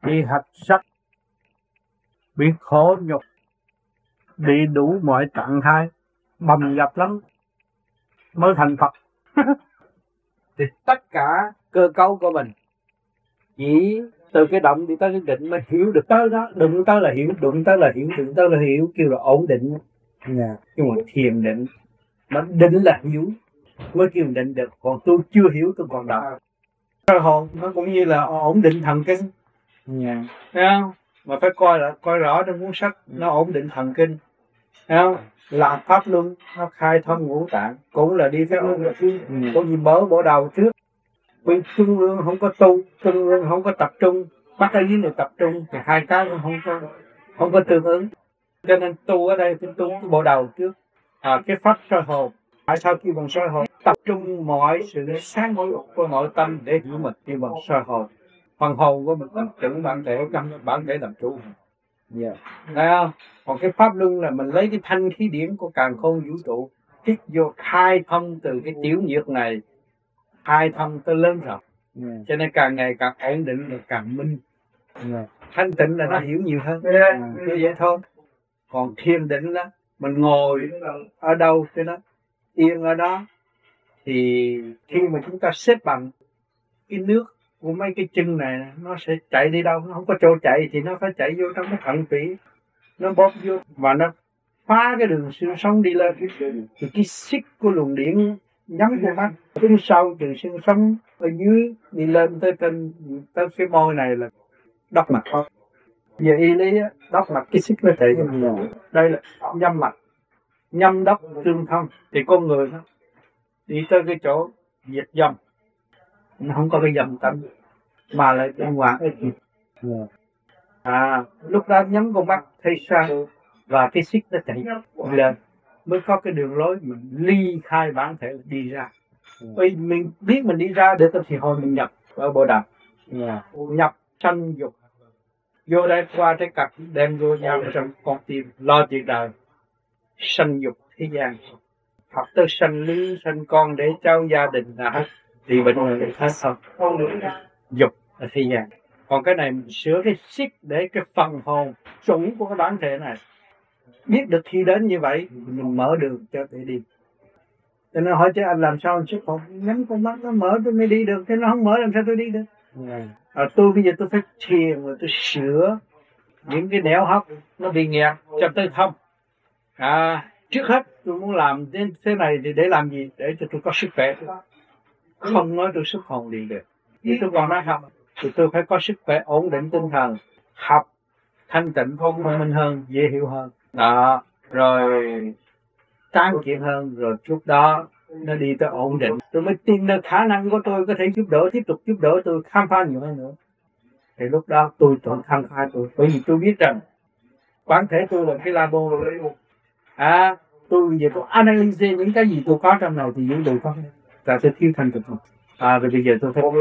bị hạch sắc, bị khổ nhục, bị đủ mọi trạng thái, bầm dập lắm mới thành Phật. Thì tất cả cơ cấu của mình chỉ từ cái động đi tới cái định mới hiểu được tới đó. Đụng tới là hiểu, đụng tới là hiểu, đụng tới là hiểu, kêu là ổn định. Nhưng mà thiền định, nó định là hiểu mới kêu định được. Còn tôi chưa hiểu, tôi còn động. Soi hồn nó cũng như là ổn định thần kinh. Thấy không? Mà phải coi rõ trong cuốn sách, nó ổn định thần kinh. Thấy không? Làm pháp luân, nó khai thông ngũ tạng, cũng là đi theo luân. Có gì bổ đầu trước. Vì trung ương không có tu, trung ương không có tập trung, bắt ở dưới này tập trung thì hai cái nó không có tương ứng. Cho nên tu ở đây phải tu cái bộ đầu trước. Cái pháp soi hồn. Tại sao khi bằng soi hồn tập trung mọi sự sáng của nội tâm để hiểu mình khi bằng soi hồn. Phần hồn của mình tập trung bản thể làm chủ. Thấy không? Còn cái pháp luân là mình lấy cái thanh khí điển của càn khôn vũ trụ kích vô khai thông từ cái tiểu nhiệt này, khai thông tới lớn rồi. Cho nên càng ngày càng ổn định và càng minh. Thanh tịnh là nó hiểu nhiều hơn. Như vậy thôi. Còn thiền định đó, mình ngồi ở đâu cho nó yên ở đó, thì khi mà chúng ta xếp bằng, cái nước của mấy cái chân này nó sẽ chạy đi đâu, nó không có chỗ chạy thì nó phải chạy vô trong cái thận tủy, nó bóp vô và nó phá cái đường xương sống đi lên. Thì cái xích của luồng điện nhắm vô mắt, cái sau từ xương sống ở dưới đi lên tới trên tới cái môi này là đốc mạch. Về y lý á, đốc mạch cái xích nó chạy vô. Đây là nhâm mạch, nhâm đốc tương thông. Thì con người nó đi tới cái chỗ diệt dâm, nó không có cái dâm tánh mà lại bên ngoài. Lúc đó nhắm con mắt thấy sao và cái xích nó chạy lên mới có cái đường lối mình ly khai bản thể đi ra. Vì mình biết mình đi ra để tới thì hồi mình nhập ở bộ đạo. Nhập sanh dục vô đây qua trái cặp đem vô nhau trong con tim lo chuyện đời sanh dục thế gian. Học tới sanh lứa sanh con để cháu gia đình là hết thì bệnh người hết xong dục ở thế gian. Còn cái này mình sửa cái xích để cái phần hồn chuẩn của cái bản thể này biết được khi đến như vậy mình mở đường cho để đi. Cho nên hỏi chứ anh làm sao chứ còn nhắm con mắt nó mở tôi mới đi được, thế nó không mở làm sao tôi đi được. Tôi bây giờ tôi phải thiền rồi tôi sửa những cái nẻo hấp nó bị nghẹt cho tới thông. Trước hết tôi muốn làm đến thế này thì để làm gì? Để cho tôi có sức khỏe. Không nói tôi sức hồn đi được. Vì tôi còn nói học thì tôi phải có sức khỏe ổn định tinh thần, học thanh tịnh thông minh hơn, dễ hiểu hơn. Rồi tráng kiện hơn, rồi lúc đó nó đi tới ổn định. Tôi mới tin được khả năng của tôi có thể giúp đỡ, tiếp tục giúp đỡ tôi khám phá nhiều hơn nữa. Thì lúc đó tôi khám phá tôi, bởi vì tôi biết rằng bản thể tôi là cái labo. Tôi bây giờ tôi analyze những cái gì tôi có trong này thì những điều có là tôi thiếu thành thực. Rồi bây giờ tôi phải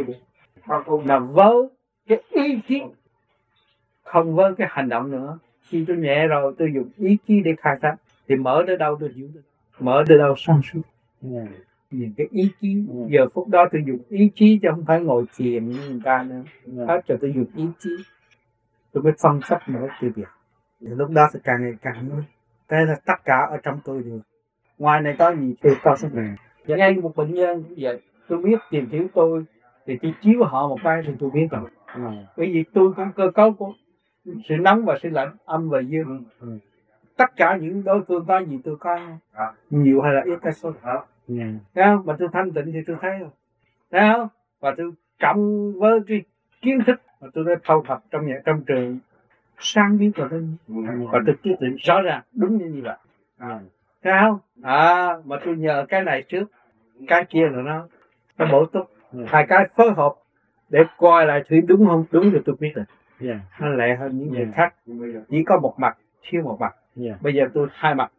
là với cái ý chí, không với cái hành động nữa. Khi tôi nhẹ rồi tôi dùng ý chí để khai thác thì mở tới đâu tôi hiểu được, mở tới đâu sáng suốt. Nhìn cái ý chí, giờ phút đó tôi dùng ý chí chứ không phải ngồi thiền như người ta nữa. Hết rồi tôi dùng ý chí, tôi mới phân tích nữa từ việc. Thì lúc đó sẽ càng ngày càng mới. Thế là tất cả ở trong tôi được. Ngoài này có gì thì có sức khỏe. Ngay một bệnh nhân như vậy, tôi biết tìm hiểu tôi thì tôi chiếu họ một cái thì tôi biết rồi. Bởi vì tôi cũng cơ cấu của sự nóng và sự lạnh, âm và dương. Tất cả những đối phương có gì tôi có nhiều hay là ít cái số. Thấy không? Mà tôi thanh tịnh thì tôi thấy rồi. Thấy không? Và tôi cộng với cái kiến thức mà tôi đã thâu thập trong trường sang biết của tôi. Và tôi quyết định rõ ràng đúng như vậy. Thấy không? Mà tôi nhờ cái này trước, cái kia là nó bổ túc. Hai cái phối hợp để coi lại thử đúng không đúng thì tôi biết rồi. Nó lẹ hơn những người khác. Chỉ có một mặt, thiếu một mặt. Bây giờ tôi hai mặt.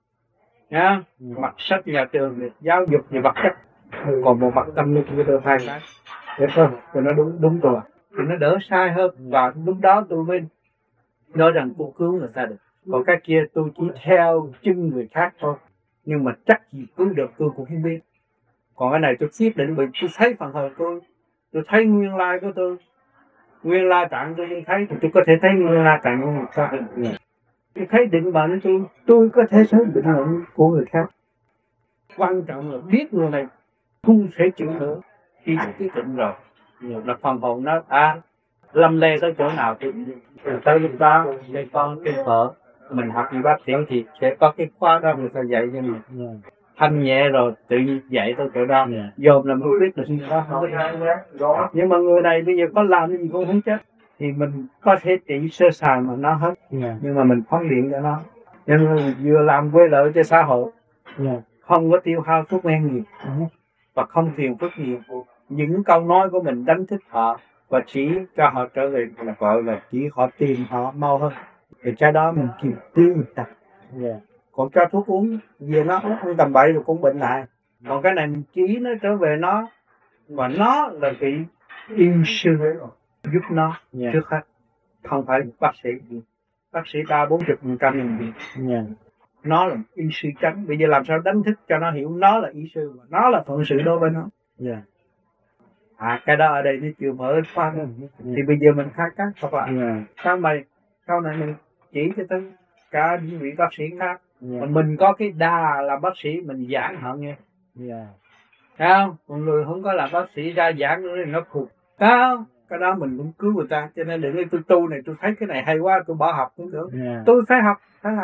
Mặt sách nhà trường, giáo dục về vật chất. Còn một mặt tâm linh của tôi hai cái. Để thôi, cho nó đúng rồi. Thì nó đỡ sai hơn. Và lúc đó tôi mới nói rằng tôi cứu người ta được. Còn cái kia tôi chỉ theo chân người khác thôi. Nhưng mà chắc gì cứu được tôi cũng không biết. Còn cái này tôi quyết định bởi tôi thấy phần hồn tôi thấy nguyên lai của tôi. Nguyên la trạng tôi thấy, tôi có thể thấy nguyên la trạng của người ta. Tôi thấy định mệnh tôi có thể thấy định mệnh của người khác. Quan trọng là biết người này không thể chịu nữa, khi quyết định rồi là phần hồn nó lâm le tới chỗ nào thì tới lúc đó để con cái vợ mình học y bác sĩ thì sẽ có cái khóa đó người ta dạy cho mình. Thanh nhẹ rồi tự nhiên dạy tới chỗ đó, dồn là mình biết được đó không có. Nhưng mà người này bây giờ có làm cái gì cũng không chết, thì mình có thể trị sơ sài mà nó hết. Nhưng mà mình phóng điện cho nó, nên vừa làm quê lợi cho xã hội, không có tiêu hao thuốc men nhiều và không phiền phức nhiều. Những câu nói của mình đánh thức họ và chỉ cho họ trở về là gọi là chỉ họ tìm họ mau hơn. Thì cái đó mình kịp tiêu mình tập. Còn cho thuốc uống về nó uống tầm bậy rồi cũng bệnh lại. Còn cái này mình chỉ nó trở về nó, và nó là vị y sư giúp nó trước hết, không phải bác sĩ. Bác sĩ ta 40% nhân viên. Nó là y sư chánh. Bây giờ làm sao đánh thức cho nó hiểu nó là y sư và nó là phận sự đối với nó. Cái đó ở đây nó chưa mở khoa. Thì bây giờ mình khai các hoặc là sau này mình chỉ cho tới cả những vị bác sĩ khác. Mà mình có cái đà là bác sĩ mình giảng họ nghe. Thấy không? Còn người không có làm bác sĩ ra giảng nữa thì nó khục. Thấy không? Cái đó mình cũng cứu người ta. Cho nên để tôi tu này tôi thấy cái này hay quá, tôi bỏ học cũng được. Tôi phải học.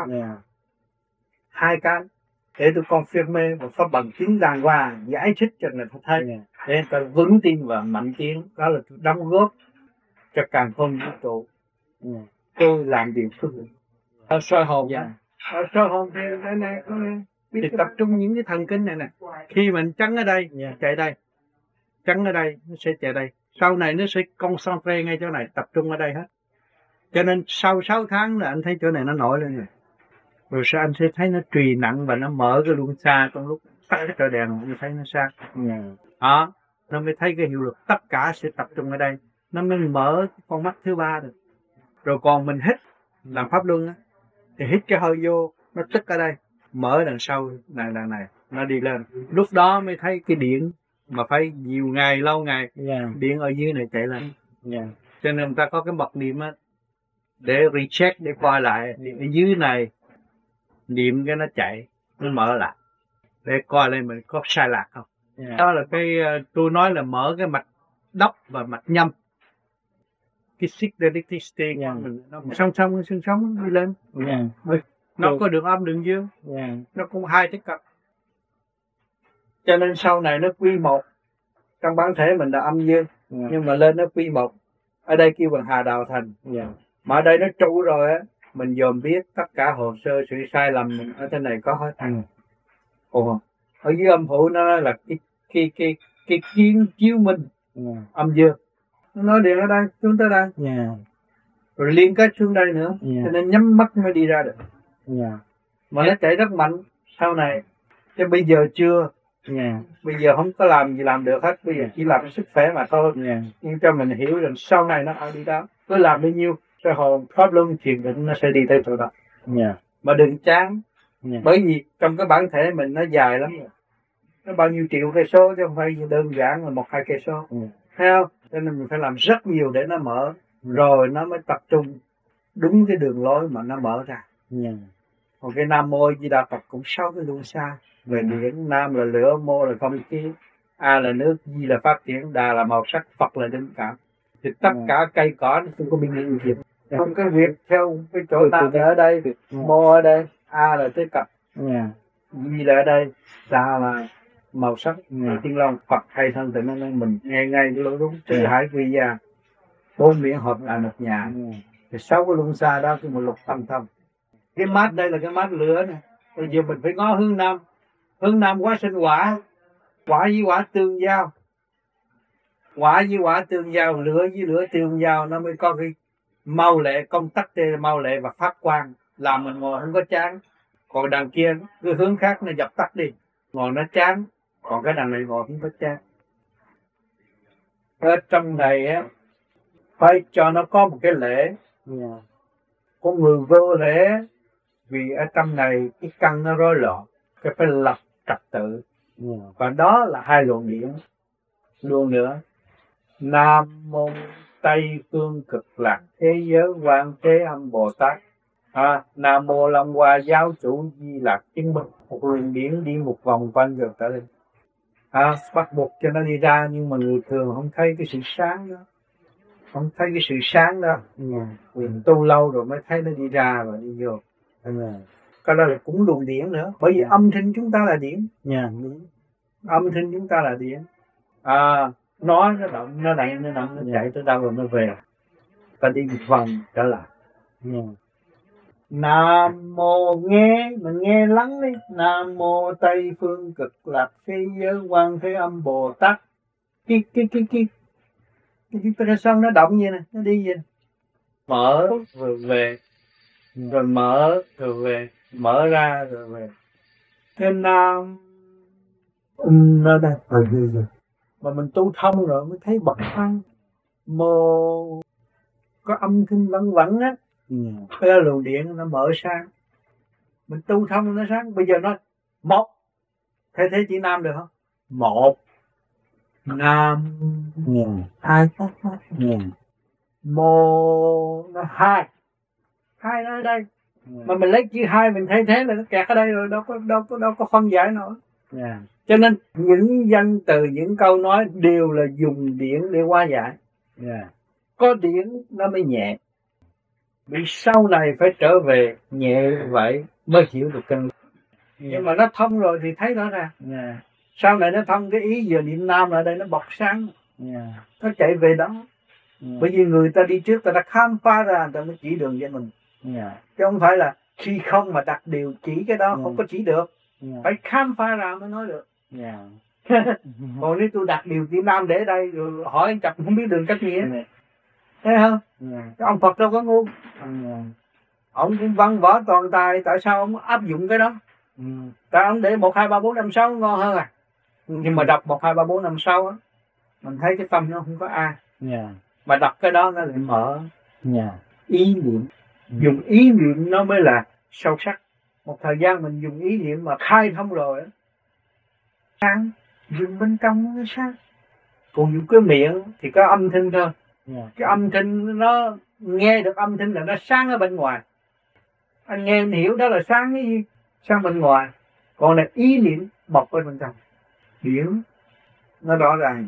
Hai cái để tôi confirm và có bằng chứng đàng hoàng giải thích cho người ta thấy, để người ta vững tin và mạnh tiến. Đó là tôi đóng góp cho càng không vũ trụ. Tôi làm điều phước ở soi hồn vậy. Ở soi hồn thì đây này thì tập trung những cái thần kinh này nè. Khi mình trắng ở đây chạy đây, trắng ở đây nó sẽ chạy đây, sau này nó sẽ concentrate ngay chỗ này, tập trung ở đây hết. Cho nên sau 6 tháng là anh thấy chỗ này nó nổi lên rồi sao anh sẽ thấy nó trì nặng và nó mở cái luân xa trong lúc tắt cái trời đèn mới thấy nó sáng. Đó, nó mới thấy cái hiệu lực, tất cả sẽ tập trung ở đây, nó mới mở con mắt thứ ba được. Rồi còn mình hít làm pháp luân á, thì hít cái hơi vô nó tức ở đây, mở đằng sau đằng này nó đi lên, lúc đó mới thấy cái điện mà phải nhiều ngày lâu ngày điện ở dưới này chạy lên. Cho nên người ta có cái bậc niệm á để recheck, để coi lại ở dưới này niệm cái nó chạy, nó mở lại để coi lên mình có sai lạc không. Đó là cái tôi nói là mở cái mạch đốc và mạch nhâm, cái sychedelic state nó song song xương sống đi lên. Nó có đường âm đường dương, nó cũng hai cái cặp. Cho nên sau này nó quy một, trong bản thể mình là âm dương, nhưng mà lên nó quy một. Ở đây kêu bằng hà đào thành. Mà ở đây nó trụ rồi á, mình dòm biết tất cả hồ sơ sự sai lầm mình ở trên này có hết. Ở dưới âm phủ nó là cái kiến chiếu minh âm dương. Nó nói điện ở đây, xuống tới đây. Rồi liên kết xuống đây nữa. Cho nên nhắm mắt mới đi ra được. Mà nó chạy rất mạnh sau này. Chứ bây giờ chưa. Bây giờ không có làm gì làm được hết. Bây giờ chỉ làm sức khỏe mà thôi. Nhưng cho mình hiểu rằng sau này nó phải đi đó. Cứ làm bao nhiêu cái hồn pháp luân thiền định nó sẽ đi tới chỗ đó. Mà đừng chán. Bởi vì trong cái bản thể mình nó dài lắm rồi. Nó bao nhiêu triệu cây số chứ không phải đơn giản là 1-2 cây số. Thấy không? Cho nên mình phải làm rất nhiều để nó mở. Rồi nó mới tập trung đúng cái đường lối mà nó mở ra. Còn cái Nam Mô Di Đà Phật cũng 6 cái luân xa. Về điển, Nam là lửa, Mô là không khí, A là nước, Di là phát triển, Đà là màu sắc, Phật là linh cảm. Thì tất cả cây cỏ nó không có bị những việc. Không có việc theo cái chỗ ta ở đây, Mô ở đây, A là tới cặp, Di là ở đây, Đà là màu sắc, Thiên Long, Phật hay thân tự nên mình nghe ngay lối đúng, Tứ Hải Quy Gia, 4 miệng hợp là một nhà. Thì 6 cái luân xa đóคือmột lục tâm thông. Cái mát đây là cái mát lửa này. Bây giờ mình phải ngó hướng Nam. Hướng Nam quá sinh hỏa. Hỏa với hỏa tương giao. Hỏa với hỏa tương giao, lửa với lửa tương giao, nó mới có cái mau lệ, công tắc mau lệ và phát quang. Làm mình ngồi không có chán. Còn đằng kia cái hướng khác nó dập tắt đi, ngồi nó chán. Còn cái đằng này ngồi không có chán. Ở trong này á, phải cho nó có một cái lễ. Con người vô lễ, vì ở trong này cái căn nó rối loạn, cái phải lập trật tự. Và đó là hai luồng điển. Luôn nữa, Nam Mô Tây phương cực lạc thế giới quan thế âm Bồ Tát. Nam mô Long Hoa giáo chủ Di Lạc chứng minh. Một luồng điển đi một vòng quanh rồi trở lên. Bắt buộc cho nó đi ra, nhưng mà người thường không thấy cái sự sáng đó, không thấy cái sự sáng đó. Quyền tu lâu rồi mới thấy nó đi ra và đi vô. Cái đó là cũng luồng điển nữa, bởi vì âm thanh chúng ta là điển. Âm thanh chúng ta là điển. Nói nó động, nó đậy, nó động, nó chạy tới đâu rồi nó về. Ta đi một vòng trở lại. Nam mô, nghe mình nghe lắng đi. Nam mô Tây phương cực lạc thế giới quan thế âm Bồ Tát. Cái xong nó động vậy nè, nó đi vậy nè. Mở rồi về, rồi mở rồi về, mở ra rồi về. Thế Nam nó đây rồi. Mà mình tu thông rồi mới thấy bậc thang mô có âm thanh văng vẳng á. Cái luồng điện nó mở sáng. Mình tu thông nó sáng. Bây giờ nó một. Thế chỉ Nam được không? Một Nam, hai mô, nó hai nó ở đây. Mà mình lấy chữ hai mình thay thế là nó kẹt ở đây rồi, đâu có phân giải nữa. Cho nên những danh từ, những câu nói đều là dùng điển để hóa giải. Có điển nó mới nhẹ. Vì sau này phải trở về nhẹ vậy mới hiểu được chân. Nhưng mà nó thông rồi thì thấy rõ ràng. Sau này nó thông cái ý giờ niệm Nam ở đây nó bọc sáng. Nó chạy về đó. Bởi vì người ta đi trước ta đã khám phá ra, người ta mới chỉ đường cho mình. Chứ không phải là khi không mà đặt điều chỉ cái đó không có chỉ được. Phải khám phá ra mới nói được. Còn nếu tôi đặt điều chỉ Nam để đây rồi hỏi anh chập không biết đường cách nghĩa. Thấy không? Cái ông Phật đâu có ngu. Ông cũng văn võ toàn tài, tại sao ông áp dụng cái đó? Tại ông để 1, 2, 3, 4, 5, 6 ngon hơn à. Nhưng mà đọc 1, 2, 3, 4, 5, 6 á, mình thấy cái tâm nó không có A. Mà đọc cái đó nó lại mở ý niệm. Dùng ý niệm nó mới là sâu sắc. Một thời gian mình dùng ý niệm mà khai thông rồi á, sáng, dùng bên trong nó sáng. Còn dùng cái miệng thì có âm thanh thôi. Cái âm thanh nó nghe được âm thanh là nó sáng ở bên ngoài. Anh nghe anh hiểu đó là sáng cái gì? Sáng bên ngoài. Còn là ý niệm bọc ở bên trong. Hiểu nó rõ ràng.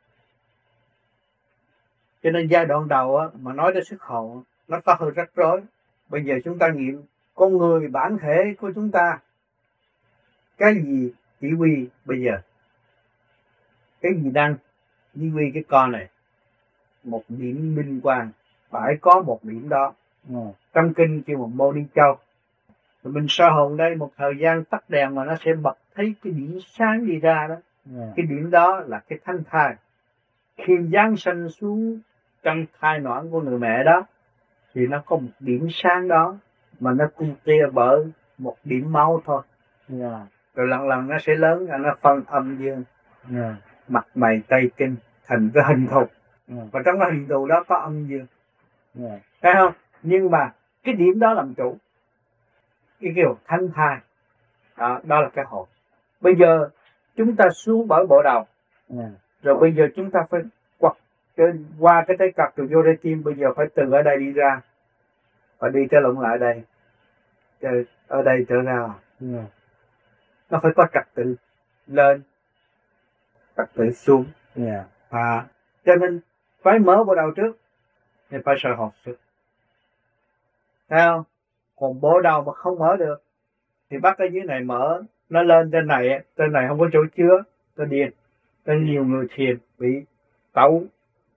Cho nên giai đoạn đầu á, mà nói tới sức hồn nó có hơi rắc rối. Bây giờ chúng ta nghiệm con người bản thể của chúng ta, cái gì chỉ huy bây giờ, cái gì đang chỉ huy cái con này, một điểm minh quang, phải có một điểm đó. Trong kinh kêu một mô ni châu. Rồi mình soi hồn đây một thời gian tắt đèn mà nó sẽ bật thấy cái điểm sáng đi ra đó. Cái điểm đó là cái thánh thai. Khi giáng sanh xuống trong thai noãn của người mẹ đó thì nó có một điểm sáng đó, mà nó cung tia bởi một điểm máu thôi. Rồi lần lần nó sẽ lớn, nó phân âm dương, mặt mày tay chân thành cái hình thù. Và trong cái hình thù đó có âm dương. Thấy không? Nhưng mà cái điểm đó làm chủ. Cái kiểu thanh thai đó là cái hồn. Bây giờ chúng ta xuống bởi bộ đầu. Rồi bây giờ chúng ta phải quật qua cái tay cặp từ vô đây tim. Bây giờ phải từ ở đây đi ra, và đi trở lộn lại đây, ở đây trở ra. Nó phải có trật tự lên, trật tự xuống. Cho nên phải mở bộ đầu trước thì phải soi hồn trước. Thấy không? Còn bộ đầu mà không mở được thì bắt cái dưới này mở, nó lên trên này không có chỗ chứa, nó điên. Có nhiều người thiền bị tẩu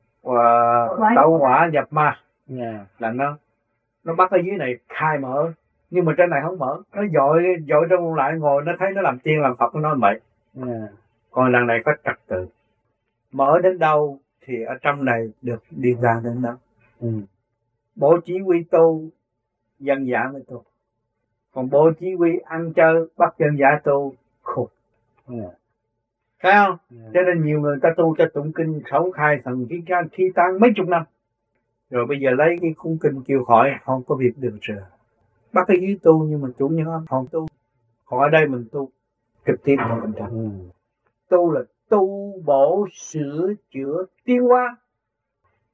hỏa nhập ma, là nó bắt cái dưới này khai mở, nhưng mà trên này không mở, nó dội trong lại ngồi, nó thấy nó làm tiên làm Phật, nó nói vậy. Còn lần này có trật tự, mở đến đâu thì ở trong này được đi ra đến đó. Bộ chỉ huy tu dân giả mới tu, còn bộ chỉ huy ăn chơi bắt dân giả tu khùng. Thấy không? Cho nên nhiều người ta tu cho tụng kinh khẩu khai thần khí tán mấy chục năm, rồi bây giờ lấy cái khung kinh kêu khỏi, không có việc được rồi. Bắt cái dưới tu nhưng mà chủ nhân không tu. Còn ở đây mình tu trực tiếp vào bên trong. Tu là tu bổ sửa chữa tiến hóa.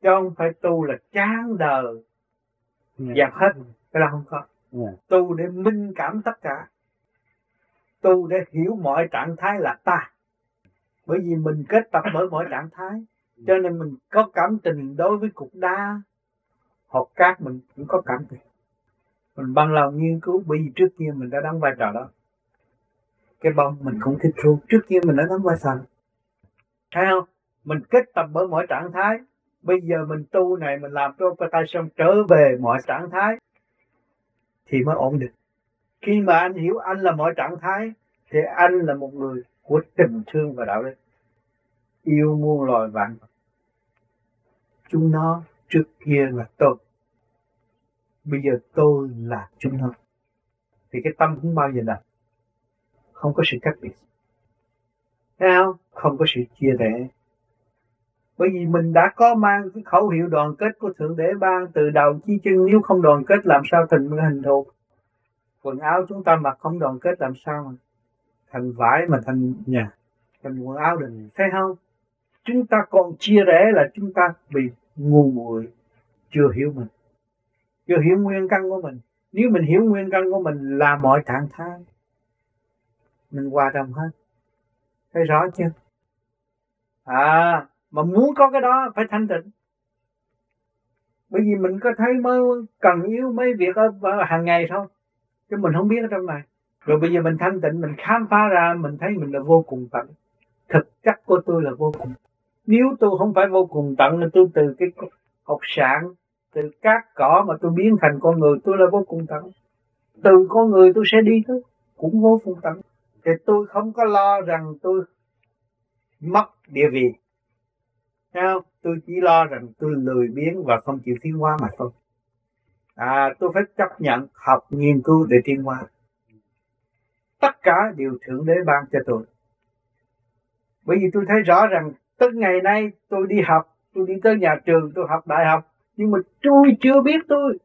chứ không phải tu là chán đời dẹp hết, cái đó không có. Tu để minh cảm tất cả, tu để hiểu mọi trạng thái là ta, bởi vì mình kết tập bởi mọi trạng thái, cho nên mình có cảm tình đối với cục đá hột cát, mình cũng có cảm tình. Mình bằng lòng nghiên cứu, bởi vì trước kia mình đã đóng vai trò đó. Cái bông mình cũng thích thú, trước kia mình đã đóng vai trò, thấy không? Mình kết tập bởi mọi trạng thái. Bây giờ mình tu này, mình làm cho tay xong trở về mọi trạng thái thì mới ổn định. Khi mà anh hiểu anh là mọi trạng thái thì anh là một người của tình thương và đạo đức, yêu muôn loài vạn vật. Chúng nó trước kia là tôi, bây giờ tôi là chúng nó, thì cái tâm không bao giờ đặt, không có sự cách biệt, thấy không? Không có sự chia rẽ. Bởi vì mình đã có mang cái khẩu hiệu đoàn kết của Thượng Đế ban từ đầu chí chân, nếu không đoàn kết làm sao thành hình thù. Quần áo chúng ta mặc không đoàn kết làm sao mà thành vải mà thành nhà, thành quần áo được, thấy không? Chúng ta còn chia rẽ là chúng ta bị ngu muội, chưa hiểu mình, chưa hiểu nguyên căn của mình. Nếu mình hiểu nguyên căn của mình là mọi trạng thái, mình hòa đồng hết, thấy rõ chưa? Mà muốn có cái đó phải thanh tịnh, bởi vì mình có thấy mới cần yếu mấy việc ở hàng ngày thôi, chứ mình không biết ở trong này. Rồi bây giờ mình thanh tịnh, mình khám phá ra, mình thấy mình là vô cùng tận. Thực chất của tôi là vô cùng. Nếu tôi không phải vô cùng tận, là tôi từ cái hột sạn, từ cát cỏ mà tôi biến thành con người, tôi là vô cùng tận. Từ con người tôi sẽ đi tới cũng vô cùng tận. Thì tôi không có lo rằng tôi mất địa vị, thấy không? Tôi chỉ lo rằng tôi lười biếng và không chịu tiến hóa mà thôi. Tôi phải chấp nhận học nghiên cứu để tiến hóa. Tất cả đều Thượng Đế ban cho tôi. Bởi vì tôi thấy rõ rằng tới ngày nay tôi đi học, tôi đi tới nhà trường, tôi học đại học, nhưng mà tôi chưa biết tôi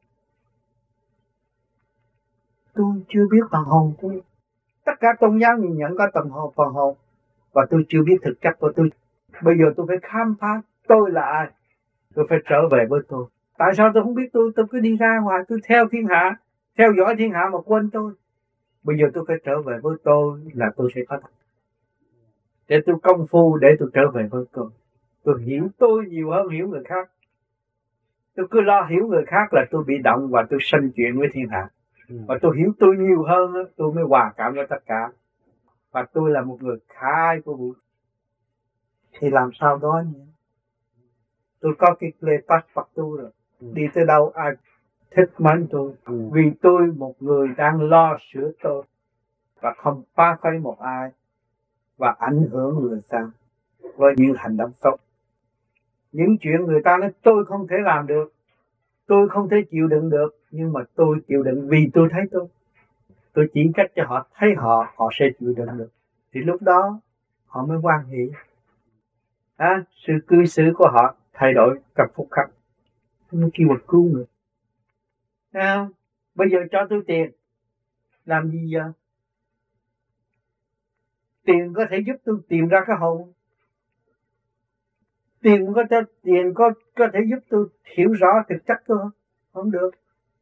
chưa biết phần hồn tôi. Tất cả tôn giáo nhìn nhận có phần hồn, và tôi chưa biết thực chất của tôi. Bây giờ tôi phải khám phá tôi là ai, tôi phải trở về với tôi. Tại sao tôi không biết tôi cứ đi ra ngoài, tôi theo thiên hạ, theo dõi thiên hạ mà quên tôi. Bây giờ tôi phải trở về với tôi là tôi sẽ có thật. Để tôi công phu để tôi trở về với tôi. Tôi hiểu tôi nhiều hơn hiểu người khác. Tôi cứ lo hiểu người khác là tôi bị động và tôi sanh chuyện với thiên hạ. Và tôi hiểu tôi nhiều hơn, tôi mới hòa cảm với tất cả. Và tôi là một người khai của vũ. Thì làm sao đó nhỉ? Tôi có cái lê pass Phật tu rồi. Đi tới đâu ai thích mến tôi. Vì tôi một người đang lo sửa tôi và không phá phái một ai và ảnh hưởng người ta với những hành động tốt. Những chuyện người ta nói tôi không thể làm được, tôi không thể chịu đựng được, nhưng mà tôi chịu đựng vì tôi thấy tôi chỉ cách cho họ thấy họ sẽ chịu đựng được. Thì lúc đó họ mới hoan hỷ. Sự cư xử của họ thay đổi trong phút khắc, nó kêu một cứu người. Bây giờ cho tôi tiền làm gì giờ? Tiền có thể giúp tôi tìm ra cái hồn. Tiền có thể giúp tôi hiểu rõ thực chất tôi không? Không được.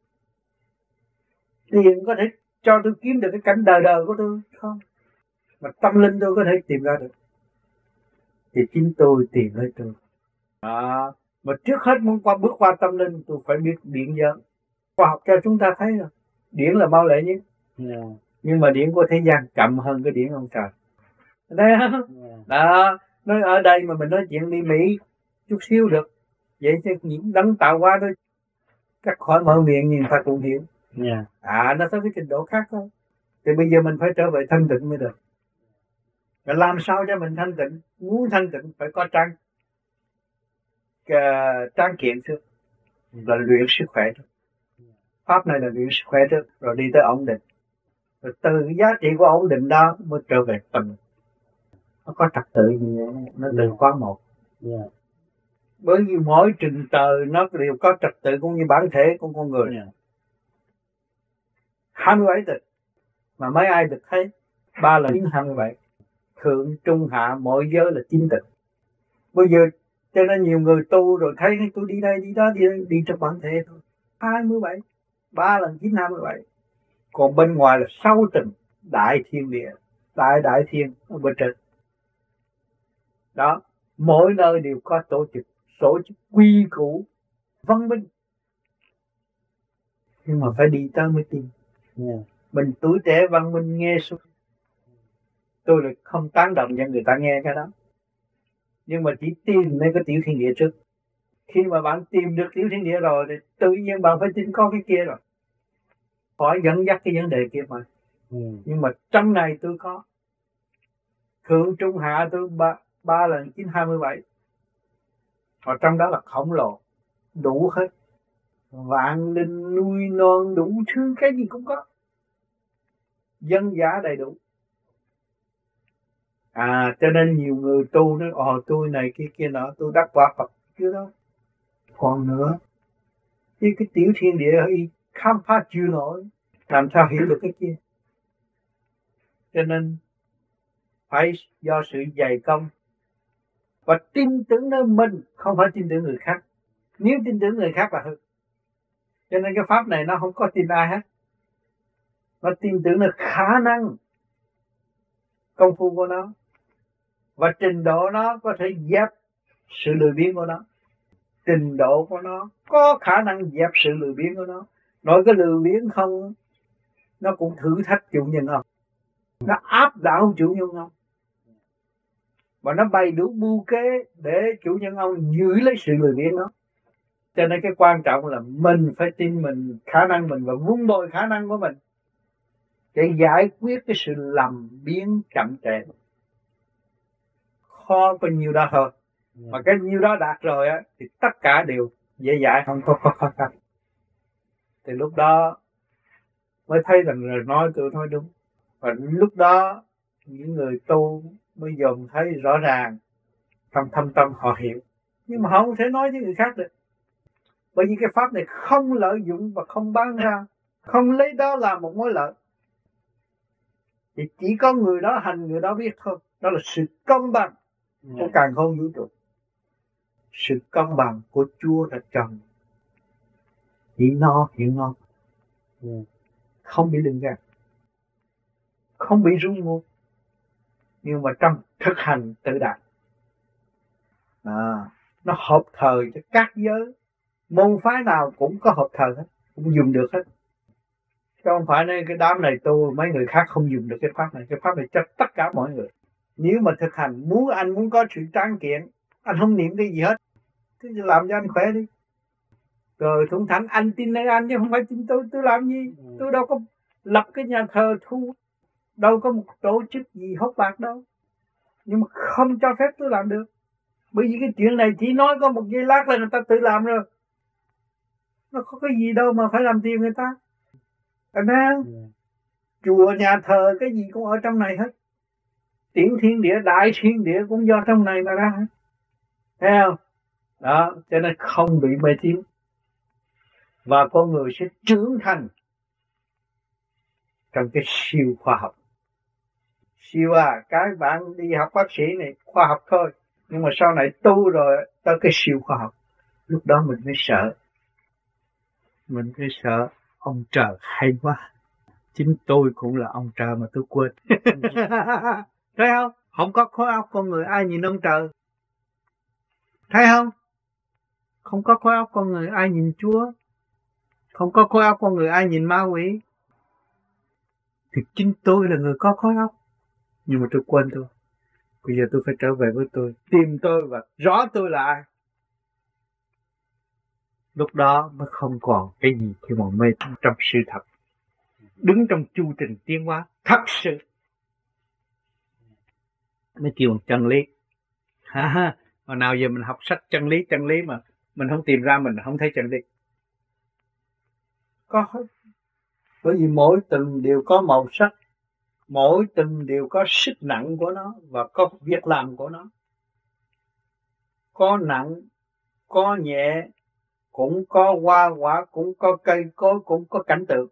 Tiền có thể cho tôi kiếm được cái cảnh đời của tôi không? Mà tâm linh tôi có thể tìm ra được. Thì chính tôi tìm lấy tôi. Mà trước hết muốn bước qua tâm linh, tôi phải biết điện giới. Khoa học cho chúng ta thấy rồi, điển là mau lẹ nhất. Nhưng mà điển của thế gian chậm hơn cái điển ông trời. Thấy không? Đó, nói ở đây mà mình nói chuyện đi Mỹ chút xíu được. Vậy thì những đấng tạo hóa thôi, cắt khỏi mở miệng nhưng ta cũng hiểu. Nó tới cái trình độ khác thôi. Thì bây giờ mình phải trở về thanh tịnh mới được. Và làm sao cho mình thanh tịnh? Muốn thanh tịnh phải có tráng kiện trước, là luyện sức khỏe trước. Pháp này là luyện sức khỏe trước, rồi đi tới ổn định. Rồi từ cái giá trị của ổn định đó mới trở về tâm. Nó có trật tự gì vậy? Nó đừng quá một. Bởi vì mỗi trình tờ nó đều có trật tự cũng như bản thể của con người. 27 tịch mà mấy ai được thấy 3 lần 27. Thượng trung hạ mỗi giới là 9 tịch. Bây giờ Cho nên nhiều người tu rồi thấy tôi đi đây đi đó đi trong bản thể thôi. 27, 3 lần 9 27. Còn bên ngoài là sâu tình đại thiên địa, đại thiên ở bên trên. Đó, mỗi nơi đều có tổ chức quy củ văn minh. Nhưng mà phải đi tới mới tin. Mình tuổi trẻ văn minh nghe xuống. Tôi là không tán đồng cho người ta nghe cái đó. Nhưng mà chỉ tìm lên cái tiểu thiên địa trước. Khi mà bạn tìm được tiểu thiên địa rồi thì tự nhiên bạn phải tin có cái kia rồi. Khỏi dẫn dắt cái vấn đề kia mà. Nhưng mà trong này tôi có. Thượng trung hạ tôi 3 lần 9 27. Ở trong đó là khổng lồ. Đủ hết. Vạn linh nuôi non đủ thứ cái gì cũng có. Dân giả đầy đủ. Cho nên nhiều người tu nói tôi này kia nọ, tôi đắc quả Phật chứ đó. Còn nữa, cái tiểu thiên địa ấy khám phá chưa nổi, làm sao hiểu được cái kia. Cho nên phải do sự dày công và tin tưởng nơi mình, không phải tin tưởng người khác. Nếu tin tưởng người khác là hư. Cho nên cái pháp này nó không có tin ai hết. Nó tin tưởng là khả năng công phu của nó và trình độ nó có thể dẹp sự lười biếng của nó. Trình độ của nó có khả năng dẹp sự lười biếng của nó. Nói cái lười biếng không, nó cũng thử thách chủ nhân không. Nó áp đảo chủ nhân không. Và nó bày đủ mưu kế để chủ nhân ông giữ lấy sự lười biếng đó. Cho nên cái quan trọng là mình phải tin mình, khả năng mình và vun bồi khả năng của mình để giải quyết cái sự lầm biếng chậm trễ. Khó bao nhiêu đó thôi. Mà cái nhiêu đó đạt rồi á thì tất cả đều dễ dãi, không có khó khăn. Thì lúc đó mới thấy rằng lời nói tôi nói đúng. Và lúc đó những người tu mới dòm thấy rõ ràng, trong thâm tâm họ hiểu. Nhưng mà họ không thể nói với người khác được. Bởi vì cái pháp này không lợi dụng và không bán ra, không lấy đó làm một mối lợi. Thì chỉ có người đó hành, người đó biết thôi. Đó là sự công bằng của càn khôn vũ trụ. Sự công bằng của Chúa đã trồng. Chỉ no hiện ngon. Không bị lường gạt, không bị rung ngôn. Nhưng mà trong thực hành tự đạt, nó hợp thời cho các giới. Môn phái nào cũng có hợp thời hết, cũng dùng được hết. Chứ không phải nói cái đám này tu mấy người khác không dùng được cái pháp này. Cái pháp này cho tất cả mọi người. Nếu mà thực hành, anh muốn có sự tráng kiện, anh không niệm cái gì hết, thì làm cho anh khỏe đi. Rồi Thuận Thành anh tin nơi anh chứ không phải tin tôi làm gì. Tôi đâu có lập cái nhà thờ thu, đâu có một tổ chức gì hốt bạc đâu. Nhưng mà không cho phép tôi làm được. Bởi vì cái chuyện này chỉ nói có một giây lát là người ta tự làm rồi. Nó có cái gì đâu mà phải làm tiền người ta. Thấy không? Chùa, nhà thờ, cái gì cũng ở trong này hết. Tiểu thiên địa, đại thiên địa cũng do trong này mà ra hết. Thấy không? Đó, cho nên không bị mê tín. Và con người sẽ trưởng thành trong cái siêu khoa học. Siêu cái bạn đi học bác sĩ này khoa học thôi. Nhưng mà sau này tu rồi tới cái siêu khoa học. Lúc đó mình mới sợ. Mình mới sợ ông trời hay quá. Chính tôi cũng là ông trời mà tôi quên. Thấy không? Không có khối óc con người ai nhìn ông trời. Thấy không? Không có khối óc con người ai nhìn Chúa. Không có khối óc con người ai nhìn ma quỷ. Thì chính tôi là người có khối óc. Nhưng mà tôi quên tôi. Bây giờ tôi phải trở về với tôi. Tìm tôi và rõ tôi là ai. Lúc đó mới không còn cái gì khi mà mê trong sự thật. Đứng trong chu trình tiến hóa thật sự. Mới kêu chân lý. Hồi nào giờ mình học sách chân lý mà mình không tìm ra mình không thấy chân lý. Có hết. Bởi vì mỗi từng đều có màu sắc, mỗi từng đều có sức nặng của nó và có việc làm của nó. Có nặng, có nhẹ, cũng có hoa quả, cũng có cây cối, cũng có cảnh tượng.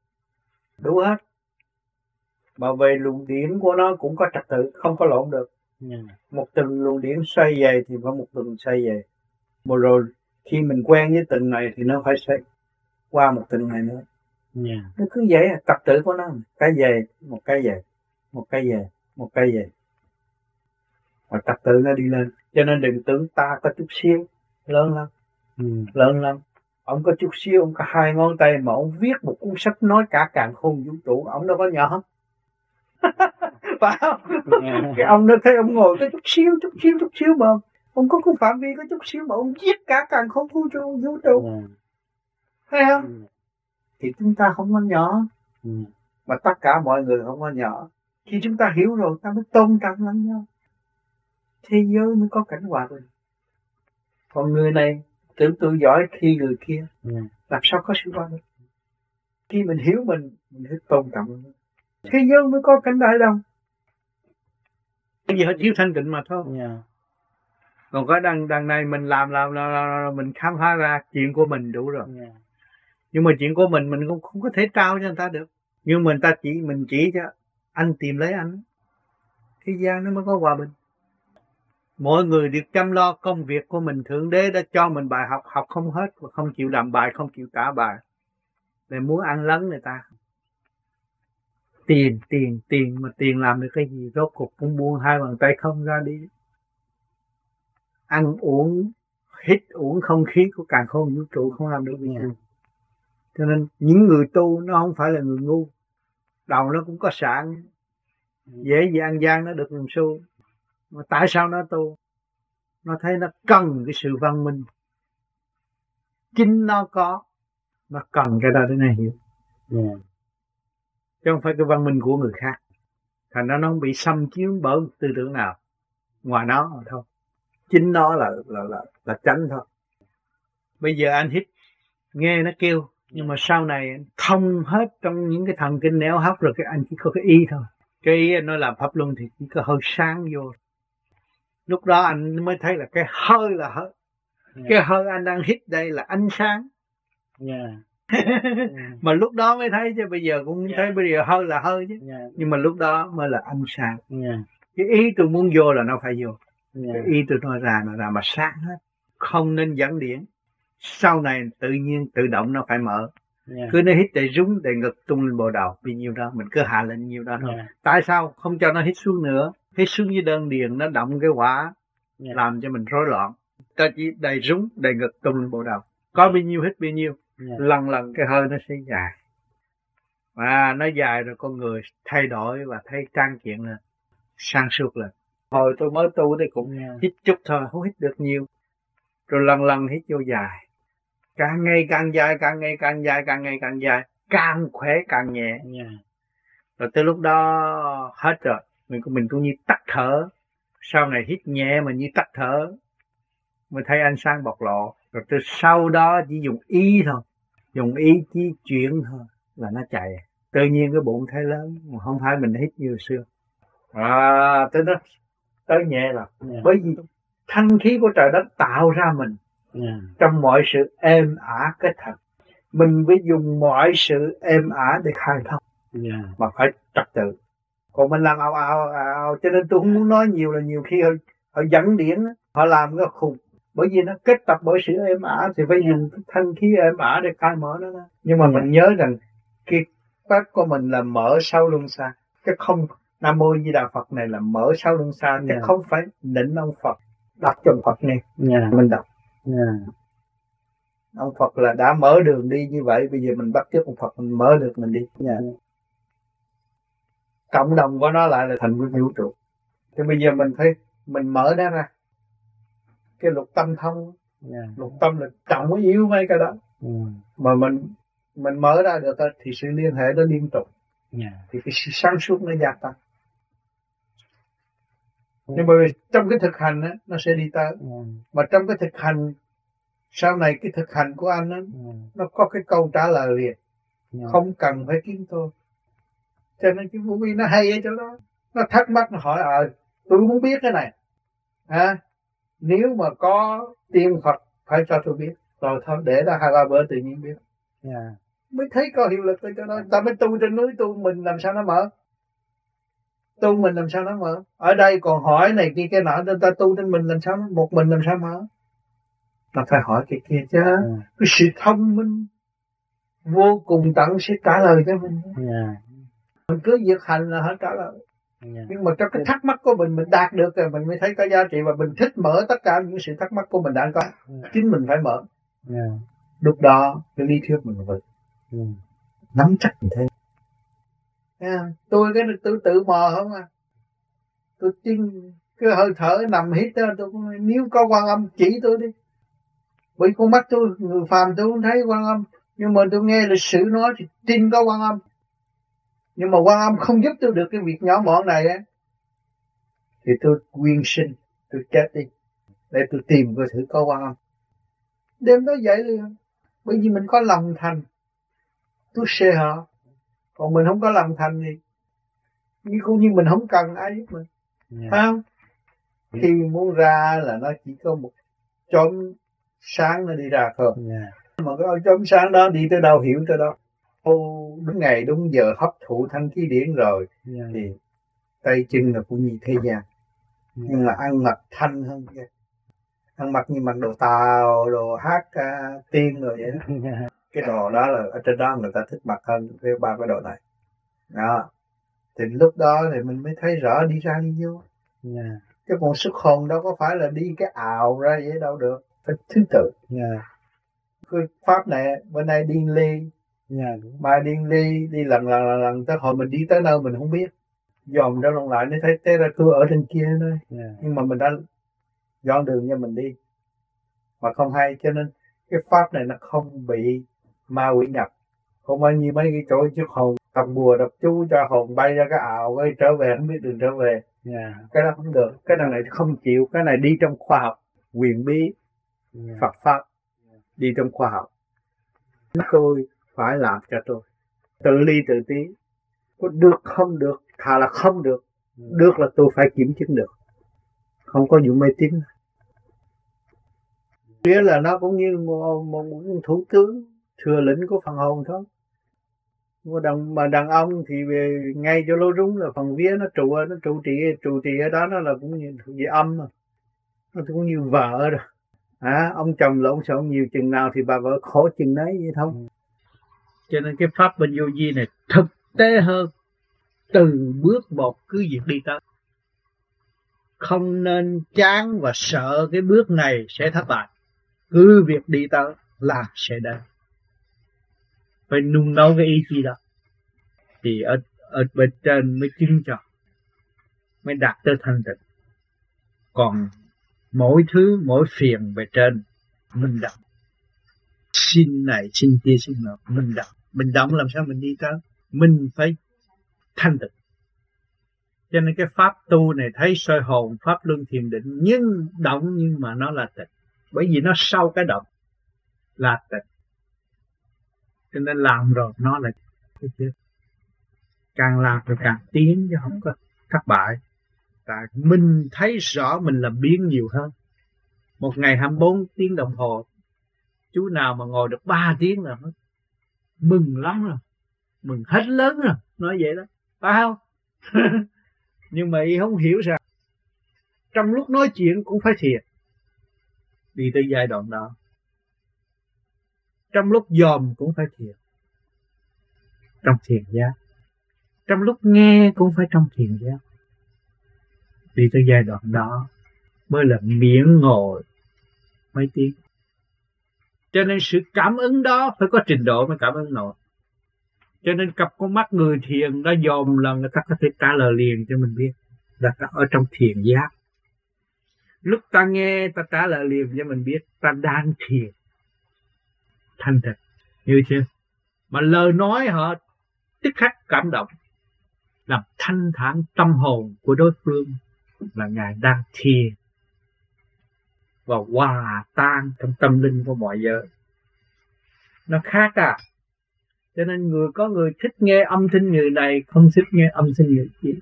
Đủ hết. Mà về luồng điển của nó cũng có trật tự, không có lộn được. Một từng luồng điển xoay về thì phải một từng xoay về. Mà rồi khi mình quen với từng này thì nó phải xoay qua một từng này nữa. Nó cứ vậy, trật tự của nó, cái về, một cái về, một cái về, một cái về. Và trật tự nó đi lên. Cho nên đừng tưởng ta có chút xíu, lớn lắm, lớn lắm. Ông có chút xíu, ông có 2 ngón tay mà ông viết một cuốn sách nói cả càn khôn vũ trụ, ông đâu có nhỏ. Phải không? Cái ông nó thấy ông ngồi có chút xíu mà ông có phạm vi có chút xíu mà ông viết cả càn khôn vũ trụ. Thấy không? Thì chúng ta không có nhỏ, mà tất cả mọi người không có nhỏ. Khi chúng ta hiểu rồi, ta mới tôn trọng lẫn nhau, thế giới mới có cảnh hòa bình. Còn người này tưởng tôi giỏi khi người kia, làm sao có sự hòa bình? Khi mình hiểu mình phải tôn trọng, thế giới mới có cảnh đại đồng. Bây giờ thiếu thanh tịnh mà thôi. Còn có đằng này mình làm mình khám phá ra chuyện của mình đủ rồi. Nhưng mà chuyện của mình không có thể trao cho người ta được. Nhưng mà mình chỉ cho anh tìm lấy anh. Thế gian nó mới có hòa bình. Mỗi người được chăm lo công việc của mình, Thượng Đế đã cho mình bài học, học không hết và không chịu làm bài, không chịu trả bài. Để muốn ăn lấn người ta. Tiền mà tiền làm được cái gì? Rốt cuộc cũng buông 2 bàn tay không ra đi. Ăn uống, hít uống không khí của càn khôn vũ trụ không làm được gì. Cho nên những người tu nó không phải là người ngu. Đầu nó cũng có sạn, dễ gì ăn gian nó được một xu. Mà tại sao nó tu? Nó thấy nó cần cái sự văn minh. Chính nó có, nó cần cái đó để nó hiểu. Chứ không phải cái văn minh của người khác. Thành ra nó không bị xâm chiếm bởi tư tưởng nào ngoài nó mà thôi. Chính nó là tránh thôi. Bây giờ anh hít, nghe nó kêu, nhưng mà sau này anh thông hết trong những cái thần kinh nẻo hấp rồi, cái anh chỉ có cái ý thôi. Cái ý nó làm pháp luân thì chỉ có hơi sáng vô. Lúc đó anh mới thấy là cái hơi là hơi. Cái hơi anh đang hít đây là ánh sáng. Mà lúc đó mới thấy chứ bây giờ cũng thấy bây giờ hơi là hơi chứ. Nhưng mà lúc đó mới là ánh sáng. Cái ý tôi muốn vô là nó phải vô. Cái ý tôi nói ra mà sáng hết. Không nên dẫn điển. Sau này tự nhiên tự động nó phải mở. Cứ nó hít để rúng để ngực tung lên bộ đầu. Vì nhiêu đó mình cứ hạ lên nhiêu đó thôi. Tại sao không cho nó hít xuống nữa? Hít xuống với đơn điền nó động cái quả, làm cho mình rối loạn. Ta chỉ đầy rúng đầy ngực tung lên bộ đầu. Có bao nhiêu hít bao nhiêu. Lần cái hơi nó sẽ dài. Và nó dài rồi con người thay đổi và thấy trang kiện lên, sang suốt lên. Hồi tôi mới tu thì cũng hít chút thôi, không hít được nhiều. Rồi lần hít vô dài. Càng ngày càng dài, càng khỏe càng nhẹ. Rồi tới lúc đó hết rồi, mình cũng như tắt thở. Sau này hít nhẹ mà như tắt thở, mới thấy ánh sáng bộc lộ. Rồi từ sau đó chỉ dùng ý thôi, dùng ý chí chuyển thôi là nó chạy. Tự nhiên cái bụng thấy lớn, mà không phải mình hít như xưa. Tới đó tới nhẹ rồi. Bởi vì thanh khí của trời đất tạo ra mình. Trong mọi sự êm ả kết hợp, mình phải dùng mọi sự êm ả để khai thông. Mà phải trật tự. Còn mình làm ào, cho nên tôi không muốn nói nhiều, là nhiều khi họ dẫn điển, họ làm cái khùng. Bởi vì nó kết tập bởi sự êm ả thì phải dùng thanh khí êm ả để khai mở nó ra. Nhưng mà mình nhớ rằng cái pháp của mình là mở 6 luân xa. Cái không Nam Mô Di Đà Phật này là mở 6 luân xa, chứ không phải định ông Phật đặt cho Phật này. Mình đọc. Ông Phật là đã mở đường đi như vậy, bây giờ mình bắt chước ông Phật mình mở được mình đi. Cộng đồng của nó lại là thành cái vũ trụ. Thì bây giờ mình phải mình mở nó ra. Cái lục tâm thông, lục tâm là trọng yếu mấy cái đó. Mà mình mở ra được thì sự liên hệ nó liên tục. Thì cái sự sáng suốt nó gia tăng. Nhưng mà trong cái thực hành á, nó sẽ đi tới. Mà trong cái thực hành, sau này cái thực hành của anh á, nó có cái câu trả lời liền. Không cần phải kiếm tôi. Cho nên cái Vô Vi nó hay ở chỗ đó. Nó thắc mắc, nó hỏi tôi muốn biết cái này. Nếu mà có tiên Phật phải cho tôi biết. Rồi thôi để đó 2-3 bữa tự nhiên biết. Mới thấy có hiệu lực ở chỗ đó. Ta mới tu trên núi tu mình làm sao nó mở. Tu mình làm sao nó mở? Ở đây còn hỏi này kia cái nọ, ta tu trên mình làm sao, một mình làm sao mở? Nó phải hỏi cái kia chứ. Cái sự thông minh vô cùng tận sẽ trả lời cho mình. Mình cứ việc hành là hết trả lời. Nhưng mà trong cái thắc mắc của mình đạt được rồi mình mới thấy có giá trị, và mình thích mở tất cả những sự thắc mắc của mình đã có. Chính mình phải mở. Lúc đó cái lý thuyết mình phải nắm chắc như thế. Tôi cái tự mò không à. Tôi tin cái hơi thở nằm hít đó, tôi nếu có Quan Âm chỉ tôi đi. Bởi con mắt tôi người phàm tôi không thấy Quan Âm, nhưng mà tôi nghe lịch sử nói thì tin có Quan Âm. Nhưng mà Quan Âm không giúp tôi được cái việc nhỏ mọn này á, thì tôi quyên sinh, tôi chết đi để tôi tìm coi thử có Quan Âm. Đêm đó dậy liền, bởi vì mình có lòng thành, tôi xê họ. Còn mình không có lòng thành thì như cũng như mình không cần ai giúp mình, phải không? Khi muốn ra là nó chỉ có một chóm sáng nó đi ra thôi. Mà cái chóm sáng đó đi tới đâu hiểu tới đó. Đúng ngày đúng giờ hấp thụ thanh khí điển rồi thì tay chân là cũng như thế gian, nhưng mà ăn mặc thanh hơn kia. Ăn mặc như mặc đồ Tàu, đồ hát tiên rồi vậy đó. Cái đồ đó là ở trên đó người ta thích mặc hơn cái ba cái đồ này đó. Thì lúc đó thì mình mới thấy rõ đi ra đi vô. Cái con sức hồn đâu có phải là đi cái ào ra vậy đâu được, phải thứ tự. Cái pháp này bên này đi ly, mai đi ly, đi lần tới hồi mình đi tới nơi mình không biết, dòm ra lòng lại nó thấy thế ra tôi ở trên kia thôi. Nhưng mà mình đã dọn đường cho mình đi mà không hay, cho nên cái pháp này nó không bị ma quỷ nhập. Không phải như mấy cái chỗ trước hồn tập bùa đập chú cho hồn bay ra cái ảo quay trở về không biết đường trở về. Cái đó không được, cái đằng này không chịu. Cái này đi trong khoa học quyền bí, Phật pháp, đi trong khoa học. Tôi phải làm cho tôi tự ly tự tí. Có được không được, thà là không được, được là tôi phải kiểm chứng được, không có vụ mê tín. Nghĩa là nó cũng như một thủ tướng thừa lĩnh của phần hồn thôi. Mà đàn ông thì về ngay cho lỗ rúng là phần vía nó trụ trì ở đó, nó là cũng như về âm mà. Nó cũng như vợ rồi. Ông chồng lộn xộn nhiều chừng nào thì bà vợ khổ chừng đấy vậy thôi. Cho nên cái pháp bên vô vi này thực tế hơn, từ bước một cứ việc đi tới. Không nên chán và sợ cái bước này sẽ thất bại. Cứ việc đi tới là sẽ đến. Phải nung nấu cái ý chí đó thì ở bên trên mới chứng cho, mới đạt tới thanh tịnh. Còn mỗi thứ mỗi phiền về trên minh động, xin này xin kia xin nọ, minh động làm sao mình đi tới. Mình phải thanh tịnh. Cho nên cái pháp tu này thấy soi hồn, pháp luân thiền định, nhưng động nhưng mà nó là tịnh, bởi vì nó sau cái động là tịnh. Cho nên làm rồi nó là cái chuyện. Càng làm rồi càng tiến chứ không có thất bại. Tại mình thấy rõ mình làm biến nhiều hơn. Một ngày 24 tiếng đồng hồ, chú nào mà ngồi được 3 tiếng là mừng lắm rồi, mừng hết lớn rồi, nói vậy đó, phải không? Nhưng mà y không hiểu rằng trong lúc nói chuyện cũng phải thiền. Đi tới giai đoạn đó, trong lúc dòm cũng phải thiền, trong thiền giác. Trong lúc nghe cũng phải trong thiền giác. Đi tới giai đoạn đó mới là miễn ngồi mấy tiếng. Cho nên sự cảm ứng đó phải có trình độ mới cảm ứng nổi. Cho nên cặp con mắt người thiền đã dòm là người ta có thể trả lời liền cho mình biết là ta ở trong thiền giác. Lúc ta nghe ta trả lời liền cho mình biết ta đang thiền thanh tịnh, hiểu chưa? Mà lời nói họ tức khắc cảm động, làm thanh thản tâm hồn của đối phương là Ngài đang thiền và hòa tan trong tâm linh của mọi giới. Nó khác à. Cho nên có người thích nghe âm thanh người này, không thích nghe âm thanh người kia.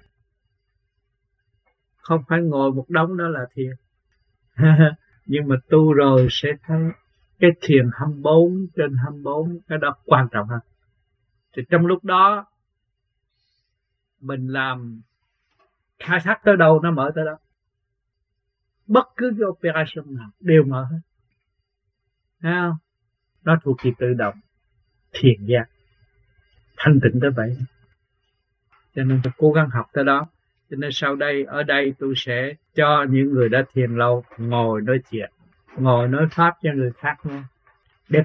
Không phải ngồi một đống đó là thiền. Nhưng mà tu rồi sẽ thấy cái thiền 24/24, cái đó quan trọng hơn. Thì trong lúc đó mình làm khai thác tới đâu nó mở tới đó. Bất cứ cái operation nào đều mở hết. Thấy không? Nó thuộc về tự động, thiền giác, thanh tịnh tới vậy. Cho nên tôi cố gắng học tới đó. Cho nên sau đây, ở đây tôi sẽ cho những người đã thiền lâu ngồi nói chuyện, ngồi nói pháp cho người khác nghe, để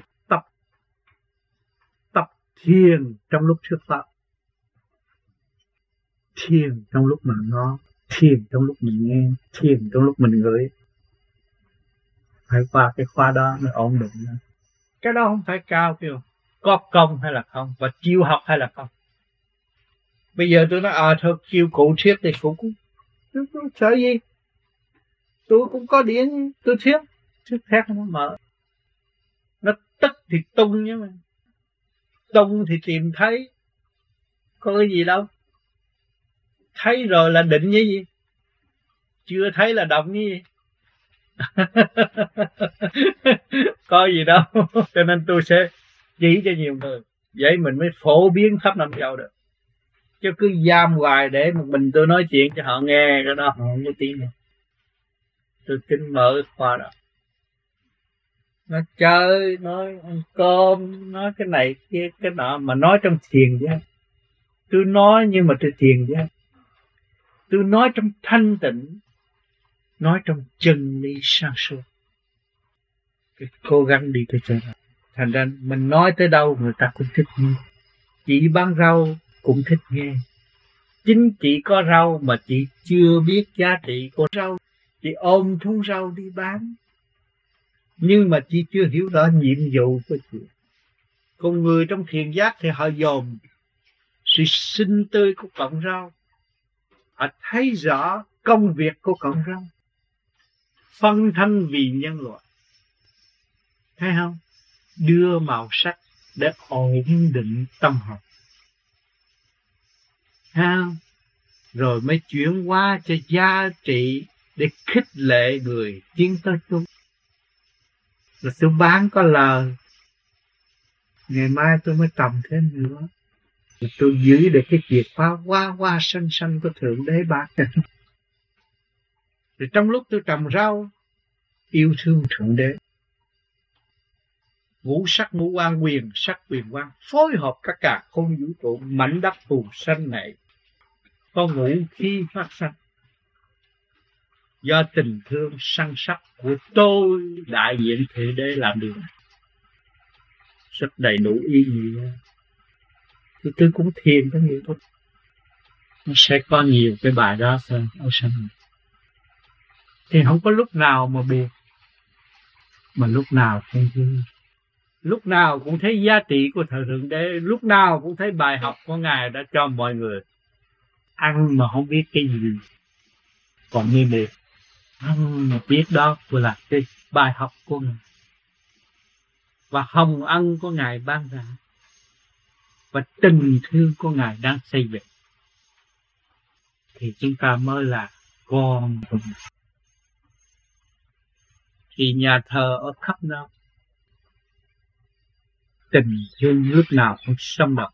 tập thiền trong lúc thuyết pháp, thiền trong lúc mình nói, thiền trong lúc mình nghe, thiền trong lúc mình ngửi. Phải qua cái khóa đó mới ổn định. Cái đó không phải cao kêu có công hay là không, và chịu học hay là không. Bây giờ tôi nói thôi kêu cụ thuyết thì cụ cũng sợ gì, tôi cũng có điển, tôi thuyết khác nó mở. Nó tức thì tung nhé mà, tung thì tìm thấy, có cái gì đâu. Thấy rồi là định như gì, chưa thấy là động như gì. Có gì đâu. Cho nên tôi sẽ chỉ cho nhiều người, vậy mình mới phổ biến khắp năm châu được. Chứ cứ giam hoài để một mình tôi nói chuyện cho họ nghe, cái đó họ không có tiếng nữa. Tôi kính mở cái khoa đó, nói chơi, nói ăn cơm, nói cái này kia cái nọ, mà nói trong thiền chứ. Tôi nói nhưng mà tôi thiền chứ. Tôi nói trong thanh tịnh, nói trong chân lý sáng suốt. Tôi cố gắng đi tới chỗ đó. Thành ra mình nói tới đâu người ta cũng thích nghe. Chị bán rau cũng thích nghe. Chính chị có rau mà chị chưa biết giá trị của rau, chị ôm thúng rau đi bán, nhưng mà chị chưa hiểu rõ nhiệm vụ của chị. Con người trong thiền giác thì họ dòm sự sinh tươi của cọng rau, họ thấy rõ công việc của cọng rau, phân thân vì nhân loại. Thấy không? Đưa màu sắc để ổn định tâm hồn. Thấy không? Rồi mới chuyển qua cho giá trị để khích lệ người tiến tới chúng. Rồi tôi bán có lời, ngày mai tôi mới trồng thêm nữa. Rồi tôi giữ được cái việc hoa xanh xanh của Thượng Đế bác. Rồi trong lúc tôi trồng rau, yêu thương Thượng Đế, ngũ sắc ngũ quan, quyền sắc quyền quan, phối hợp các cả không vũ trụ mảnh đất phù sanh này, có ngũ khí phát sanh. Do tình thương săn sắc của tôi đại diện Thượng Đế làm điều này, rất đầy đủ ý nghĩa. Thì tôi cũng thiền có nhiều thôi. Nó sẽ có nhiều cái bài đó thôi ở sân. Thì không có lúc nào mà buồn, mà lúc nào cũng vui. Lúc nào cũng thấy giá trị của Thượng Đế, lúc nào cũng thấy bài học của Ngài đã cho mọi người. Ăn mà không biết cái gì, còn như vậy, ăn mà biết đó là cái bài học của Ngài. Và hồng ân của Ngài ban ra, và tình thương của Ngài đang xây dựng, thì chúng ta mới là con của Ngài. Thì nhà thờ ở khắp nơi, tình thương lúc nào cũng sống động.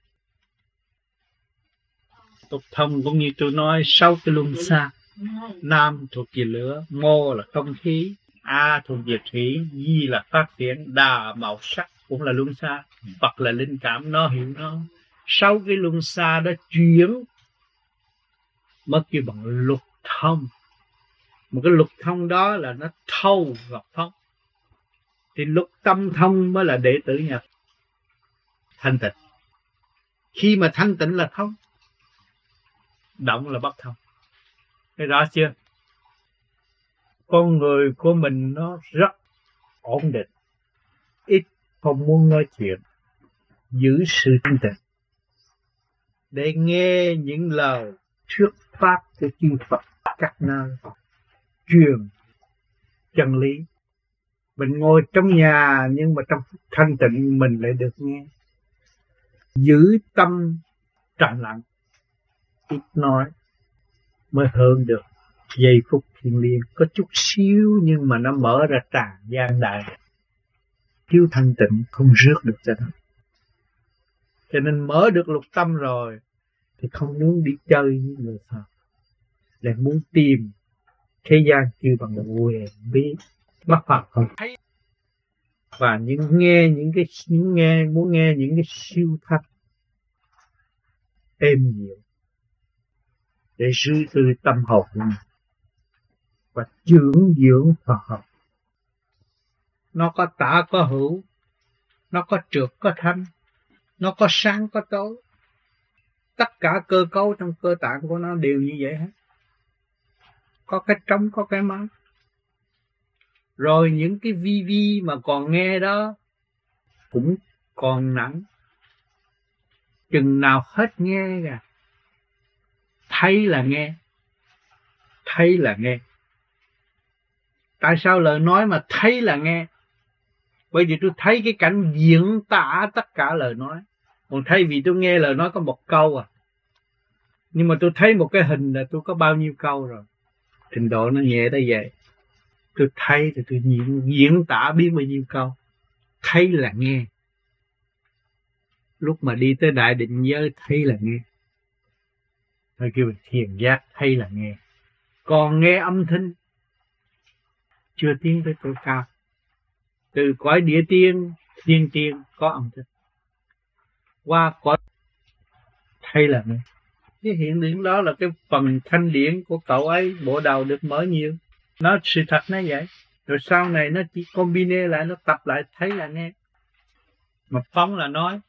Tục thông cũng như tôi nói, 6 cái luân xa. Nam thuộc về lửa, mô là không khí, A thuộc về thủy, Di là phát triển, Đà màu sắc cũng là luân xa, Phật là linh cảm, nó hiểu nó. 6 cái luân xa đó chuyển mất kêu bằng lục thông. Một cái lục thông đó là nó thâu và phóng. Thì lục tâm thông mới là đệ tử nhà thanh tịnh. Khi mà thanh tịnh là thông, động là bất thông. Thấy rõ chưa? Con người của mình nó rất ổn định, ít không muốn nói chuyện, giữ sự thanh tịnh để nghe những lời thuyết pháp của chư Phật các nơi truyền chân lý. Mình ngồi trong nhà nhưng mà trong thanh tịnh mình lại được nghe. Giữ tâm trầm lặng, ít nói mới hơn được giây phút thiêng liêng. Có chút xíu nhưng mà nó mở ra tràn gian đại. Thiếu thanh tịnh không rước được cho nó. Cho nên mở được lục tâm rồi thì không muốn đi chơi với người Phật. để muốn tìm thế gian kêu bằng là quyền bí, mắt Phật không thấy. Và muốn nghe những cái siêu thanh êm dịu để suy tư tâm hồn của mình và dưỡng Phật học. Nó có tả có hữu, nó có trượt có thanh, nó có sáng có tối. Tất cả cơ cấu trong cơ tạng của nó đều như vậy hết. Có cái trống, có cái máy. Rồi những cái vi vi mà còn nghe đó cũng còn nặng. Chừng nào hết nghe kìa. Thấy là nghe. Thấy là nghe. Tại sao lời nói mà thấy là nghe? Bởi vì tôi thấy cái cảnh diễn tả tất cả lời nói. Còn thay vì tôi nghe lời nói có một câu à. Nhưng mà tôi thấy một cái hình là tôi có bao nhiêu câu rồi. Trình độ nó nhẹ tới vậy. Tôi thấy thì tôi diễn tả biết bao nhiêu câu. Thấy là nghe. Lúc mà đi tới đại định giới thấy là nghe. Thôi kêu thiền giác thấy là nghe. Còn nghe âm thanh chưa tiến tới tối cao. Từ cõi địa tiên, thiên tiên có âm thanh. Qua cõi thấy là nghe. Cái hiện tượng đó là cái phần thanh điển của cậu ấy, bộ đầu được mở nhiều. Nó sự thật nó vậy. Rồi sau này nó chỉ combine lại, nó tập lại thấy là nghe. Mà phóng là nói.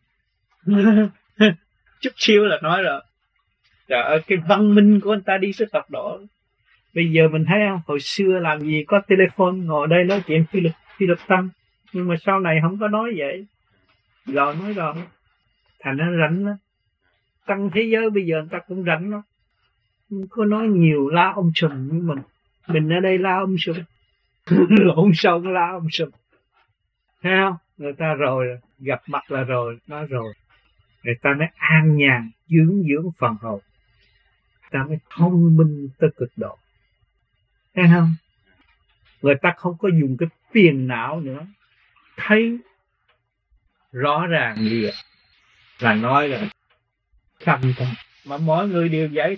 Chút xíu là nói rồi. Trời ơi, cái văn minh của anh ta đi tới tập độ. Bây giờ mình thấy không, hồi xưa làm gì có telephone, ngồi đây nói chuyện phi luật tâm. Nhưng mà sau này không có nói vậy. Rồi nói rồi. Thành nó rảnh lắm. Tăng thế giới bây giờ người ta cũng rảnh lắm. Không có nói nhiều la ông sùm như mình. Mình ở đây la ông sùm. Lộn xộn la ông sùm. Thấy không? Người ta rồi, gặp mặt là rồi, nói rồi. Người ta mới an nhàn, dưỡng phần hồn. Người ta mới thông minh tới cực độ. Thấy không? Người ta không có dùng cái phiền não nữa. Thấy rõ ràng liền là nói là thầm thầm. Mà mỗi người đều vậy.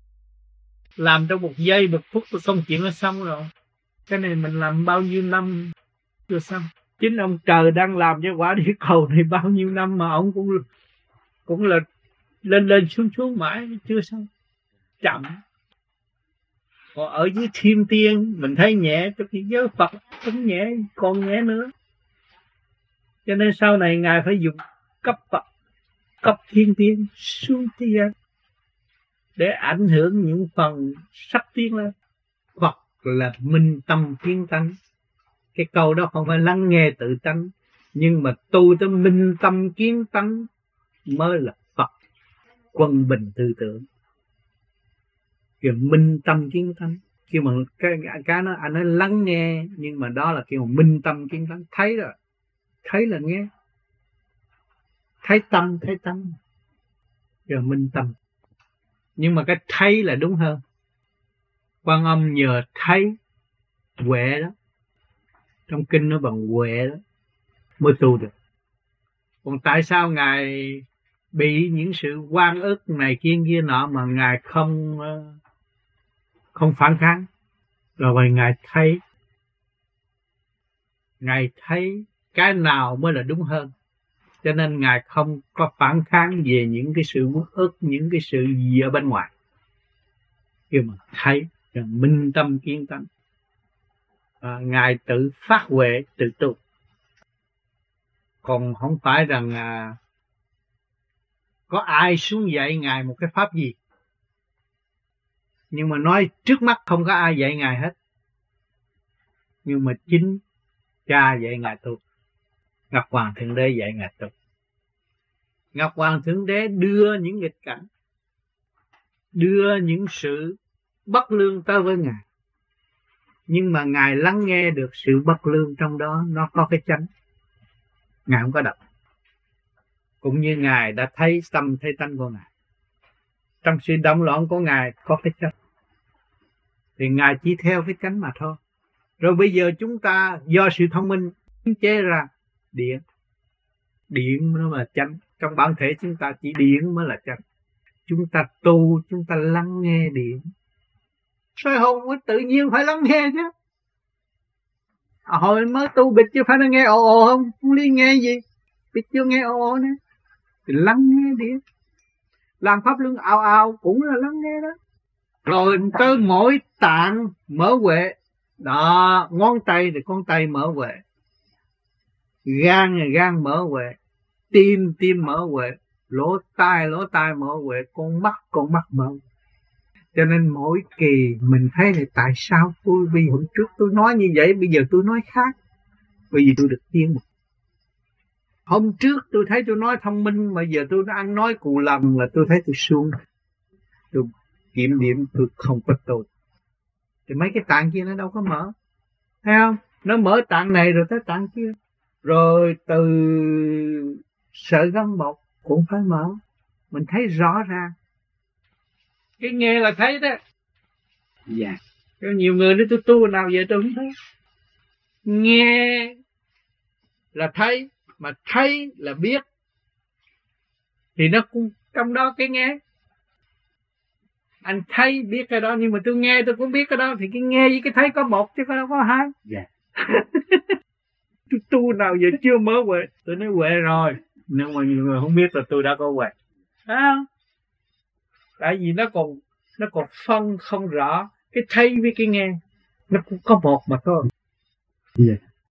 Làm trong một giây, một phút công chuyện nó xong rồi. Cái này mình làm bao nhiêu năm chưa xong. Chính ông trời đang làm cho quả địa cầu này bao nhiêu năm mà ông cũng là lên xuống mãi chưa xong. Chậm. Còn ở dưới thiên tiên mình thấy nhẹ, trong khi giới Phật cũng nhẹ, còn nhẹ nữa. Cho nên sau này Ngài phải dùng cấp Phật, cấp thiên tiên xuống thế gian để ảnh hưởng những phần sắp tiến lên. Phật là minh tâm kiến tánh. Cái câu đó không phải lắng nghe tự tánh, nhưng mà tu tới minh tâm kiến tánh mới là Phật. Quân bình tư tưởng. Kiểu minh tâm kiến tánh. Kêu mà cái nó anh ấy lắng nghe, nhưng mà đó là kiểu minh tâm kiến tánh. Thấy rồi. Thấy là nghe. Thấy tâm. Rồi minh tâm. Nhưng mà cái thấy là đúng hơn. Quan Âm nhờ thấy huệ đó. Trong kinh nó bằng huệ đó mới tu được. Còn tại sao Ngài bị những sự oan ức này kia nọ mà Ngài không phản kháng? Rồi bởi Ngài thấy cái nào mới là đúng hơn. Cho nên Ngài không có phản kháng về những cái sự uất ức, những cái sự gì ở bên ngoài. Khi mà thấy rồi minh tâm kiến tánh, Ngài tự phát huệ, tự tu. Còn không phải rằng có ai xuống dạy Ngài một cái pháp gì. Nhưng mà nói trước mắt không có ai dạy Ngài hết. Nhưng mà chính cha dạy Ngài tu. Ngọc Hoàng Thượng Đế dạy Ngài tu. Ngọc Hoàng Thượng Đế đưa những nghịch cảnh, đưa những sự bất lương tới với Ngài. Nhưng mà Ngài lắng nghe được sự bất lương trong đó, nó có cái chánh. Ngài không có đập. Cũng như Ngài đã thấy tâm thấy tánh của Ngài. Trong sự động loạn của Ngài có cái chánh. Thì Ngài chỉ theo cái chánh mà thôi. Rồi bây giờ chúng ta do sự thông minh chế ra điện. Điện nó là chánh. Trong bản thể chúng ta chỉ điện mới là chánh. Chúng ta tu, chúng ta lắng nghe điện. Soi hồn mới tự nhiên phải lắng nghe chứ. Hồi mới tu bịt chứ phải nó nghe ồ ồ không? Không đi nghe gì. Bịt vô nghe ồ ồ nữa. Thì lắng nghe đi. Làm pháp luân ào ào cũng là lắng nghe đó. Rồi tới mỗi tạng mở huệ. Đó, ngón tay thì ngón tay mở huệ. Gan thì gan mở huệ. Tim mở huệ. Lỗ tai mở huệ. Con mắt mở huệ. Cho nên mỗi kỳ mình thấy là tại sao tôi vì hôm trước tôi nói như vậy, bây giờ tôi nói khác. Bởi vì tôi được tiến một. Hôm trước tôi thấy tôi nói thông minh, mà giờ tôi đã ăn nói cù lầm là tôi thấy tôi xuống. Tôi kiểm điểm tôi không có tôi. Thì mấy cái tạng kia nó đâu có mở. Thấy không? Nó mở tạng này rồi tới tạng kia. Rồi từ sợi gân bọc cũng phải mở. Mình thấy rõ ràng. Cái nghe là thấy đó. Dạ. Có nhiều người nói tôi tu nào vậy tôi không thấy. Nghe là thấy, mà thấy là biết. Thì nó cũng trong đó cái nghe. Anh thấy biết cái đó, nhưng mà tôi nghe tôi cũng biết cái đó. Thì cái nghe với cái thấy có một chứ đâu có hai. Dạ. Tôi tu nào giờ chưa mở huệ. Tôi nói huệ rồi, nhưng mà nhiều người không biết là tôi đã có huệ. Thấy không? Tại vì nó còn phân không rõ. Cái thấy với cái nghe nó cũng có một mà thôi. Yeah.